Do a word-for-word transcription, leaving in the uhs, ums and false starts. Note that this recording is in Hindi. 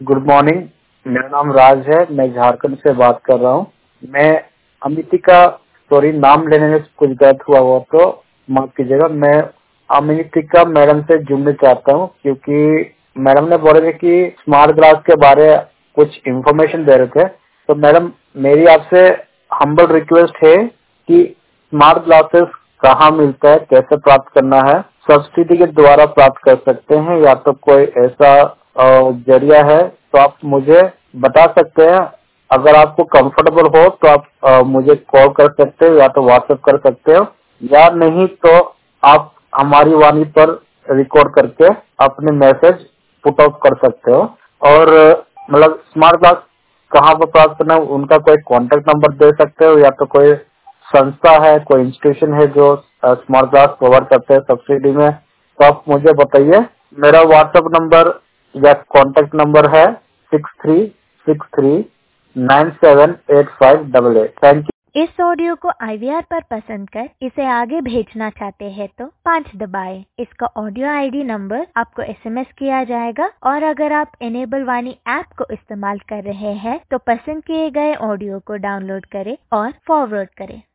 गुड मॉर्निंग, मेरा नाम राज है। मैं झारखंड से बात कर रहा हूँ। मैं अमितिका, सॉरी नाम लेने में कुछ गलत हुआ हो तो माफ कीजिएगा। मैं अमितिका मैडम से जुड़ना चाहता हूँ क्योंकि मैडम ने बोले थे कि स्मार्ट ग्लास के बारे में कुछ इन्फॉर्मेशन दे रहे थे। तो मैडम, मेरी आपसे हम्बल रिक्वेस्ट है कि स्मार्ट ग्लासेस कहाँ मिलता है, कैसे प्राप्त करना है, सब्सिडी के द्वारा प्राप्त कर सकते हैं या तो कोई ऐसा अ, जरिया है तो आप मुझे बता सकते हैं। अगर आपको कंफर्टेबल हो तो आप अ, मुझे कॉल कर सकते हो या तो व्हाट्सएप कर सकते हो, या नहीं तो आप हमारी वाणी पर रिकॉर्ड करके अपने मैसेज पुट आउट कर सकते हो। और अ, मतलब स्मार्ट क्लास कहाँ पर प्राप्त करना है, उनका कोई कॉन्टेक्ट नंबर दे सकते हो, या तो कोई संस्था है, कोई इंस्टीट्यूशन है जो स्मार्ट क्लास प्रोवाइड करते हैं सब्सिडी में, तो आप मुझे बताइए। मेरा व्हाट्सएप नंबर या कॉन्टेक्ट नंबर है six three six three nine seven eight five double eight. Thank you. इस ऑडियो को आई वी आर पर पसंद कर इसे आगे भेजना चाहते हैं तो पाँच दबाएं। इसका ऑडियो आई डी नंबर आपको एस एम एस किया जाएगा। और अगर आप इनेबल वाणी ऐप को इस्तेमाल कर रहे हैं तो पसंद किए गए ऑडियो को डाउनलोड करें और फॉरवर्ड करें।